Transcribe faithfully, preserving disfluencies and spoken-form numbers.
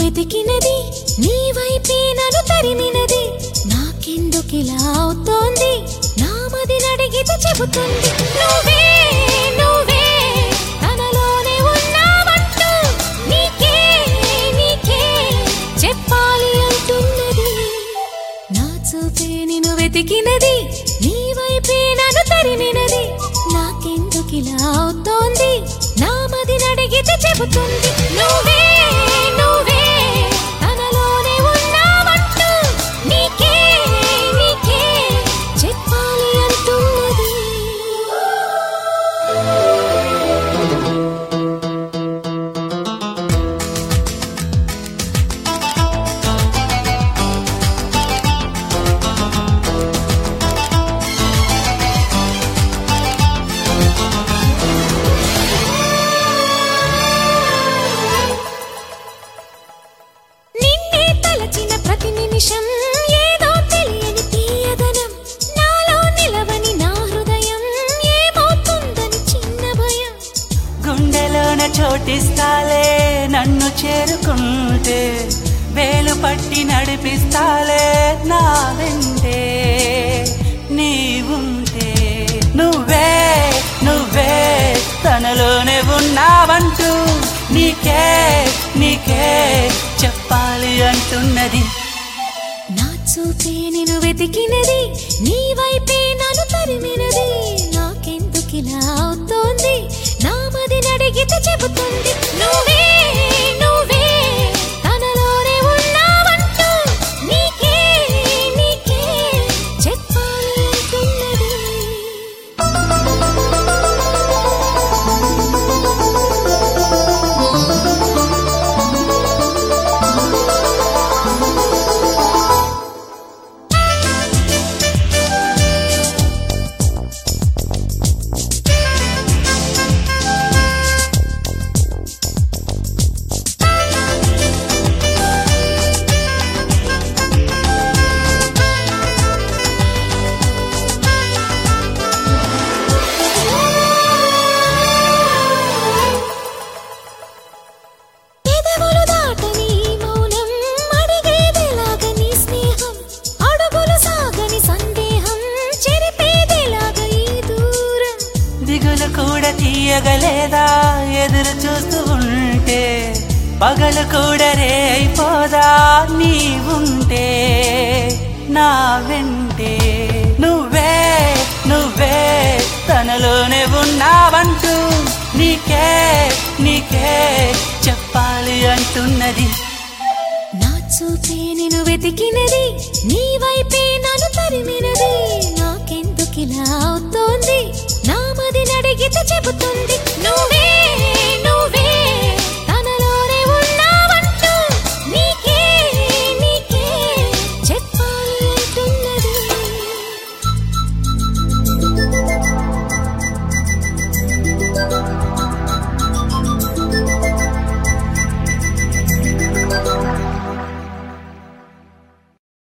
వెతికినది నీ వైపే నన్ను తరిమినది నాకెందుకిలా అవుతోంది నా మదిని అడిగితే చెబుతుంది నువ్వే నువ్వే తనలోనే ఉన్నావంటూ నీకే నీకే చెప్పాలి అంటున్నది నా చూపే నిన్ను వెతికినది నీ వైపే నన్ను తరిమినది నాకెందుకిలా అవుతోంది నా మదిని అడిగితే చెబుతుంది నువ్వే నువ్వే తనలోనే ఉన్నావంటూ నీకే నీకే చెప్పాలి అంటున్నది ఏదో తెలియని తీయదనం నాలో నిలవని నా హృదయం ఏమవుతుందని చిన్న భయం గుండెలోన చోటిస్తాలే నన్ను చేరుకుంటే వేలు పట్టి నడిపిస్తాలే నా వెంటే నీవుంటే నువ్వే నువ్వే తనలోనే ఉన్నావంటూ నీకే నీకే చెప్పాలి అంటున్నది నా చూపే నిన్ను వెతికినది నీ వైపే నన్ను తరిమినది నాకెందుకిలా అవుతోంది నా మదిని అడిగితే చెబుతుంది నువ్వే నువ్వే తనలోనే ఉన్నావంటూ నీకే నీకే చెప్పాలి అంటున్నది కూడా తీయగలేదా ఎదురు చూస్తూ ఉంటే పగలు కూడా రే అయిపోదా నీవుంటే నా వెంటే నువ్వే నువ్వే తనలోనే ఉన్నావంటూ నీకే నీకే చెప్పాలి అంటున్నది నా చూపే నిన్ను వెతికినది నీ వైపే నన్ను